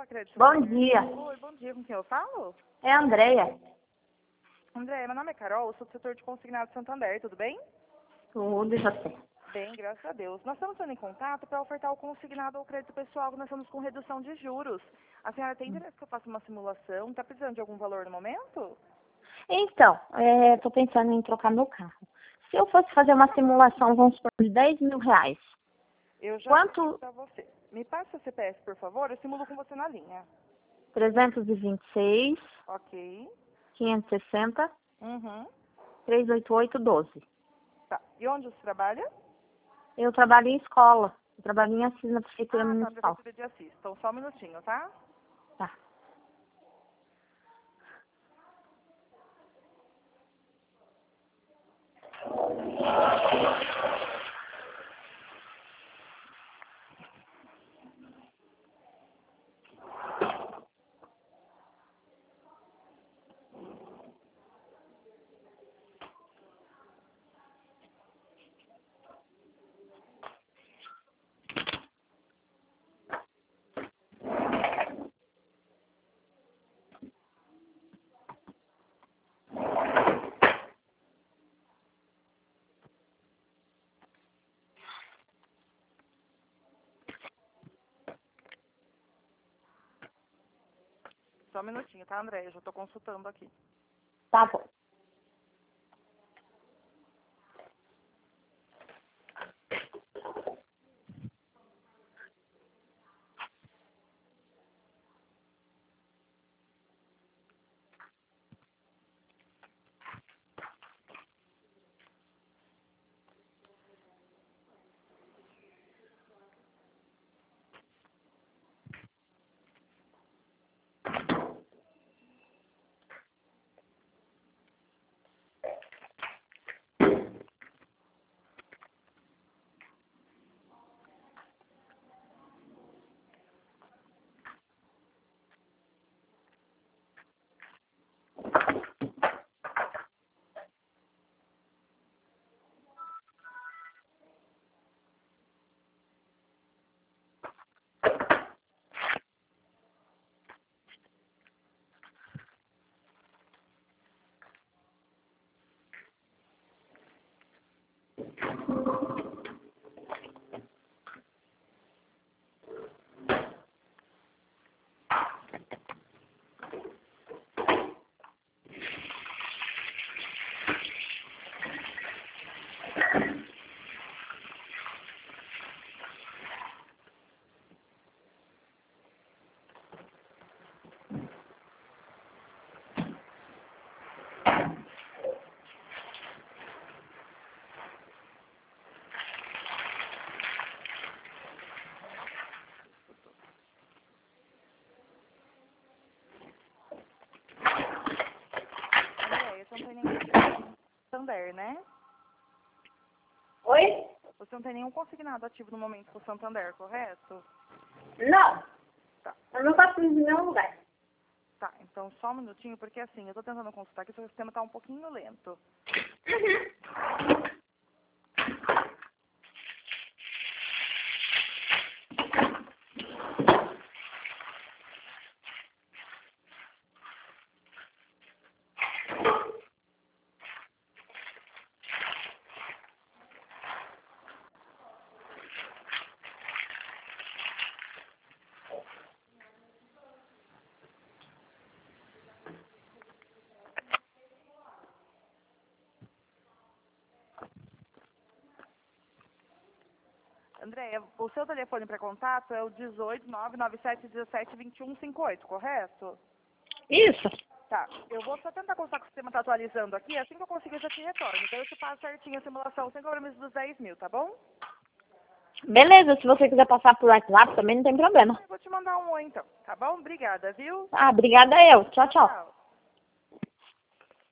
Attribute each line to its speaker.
Speaker 1: Crédito.
Speaker 2: Bom dia.
Speaker 1: Oi, bom dia. Com quem eu falo?
Speaker 2: É a Andréia.
Speaker 1: André, meu nome é Carol, eu sou do setor de consignado Santander, tudo bem?
Speaker 2: Tudo e você.
Speaker 1: Bem, graças a Deus. Nós estamos entrando em contato para ofertar o consignado ao crédito pessoal, nós estamos com redução de juros. A senhora tem interesse que eu faça uma simulação? Está precisando de algum valor no momento?
Speaker 2: Então, tô pensando em trocar meu carro. Se eu fosse fazer uma simulação, vamos supor, de 10 mil reais.
Speaker 1: Eu já
Speaker 2: Quanto?
Speaker 1: para você. Me passa o CPF, por favor, eu simulo com você na linha.
Speaker 2: 326,
Speaker 1: Ok.
Speaker 2: 560,
Speaker 1: Uhum.
Speaker 2: 388, 12.
Speaker 1: Tá. E onde você trabalha?
Speaker 2: Eu trabalho em escola. Eu trabalho em Assis, na Prefeitura
Speaker 1: Ah, tá,
Speaker 2: Municipal.
Speaker 1: Prefeitura de Assis. Então, só um minutinho, tá?
Speaker 2: Tá.
Speaker 1: Só um minutinho, tá, André? Eu já tô consultando aqui.
Speaker 2: Tá bom.
Speaker 1: André, você não tem nenhum Santander, né?
Speaker 2: Oi?
Speaker 1: Você não tem nenhum consignado ativo no momento com o Santander, correto?
Speaker 2: Não.
Speaker 1: Tá.
Speaker 2: Eu não faço em nenhum lugar.
Speaker 1: Tá, então só um minutinho, porque assim, eu tô tentando consultar aqui, seu sistema tá um pouquinho lento. André, o seu telefone para contato é o 18997172158, correto?
Speaker 2: Isso.
Speaker 1: Tá, eu vou só tentar consultar que o sistema tá atualizando aqui, assim que eu conseguir eu já te retorno. Então eu te passo certinho a simulação sem compromisso dos 10 mil, tá bom?
Speaker 2: Beleza, se você quiser passar por WhatsApp também não tem problema.
Speaker 1: Eu vou te mandar um oi então, tá bom? Obrigada, viu?
Speaker 2: Ah, obrigada eu. Tchau, tchau.
Speaker 1: Tchau.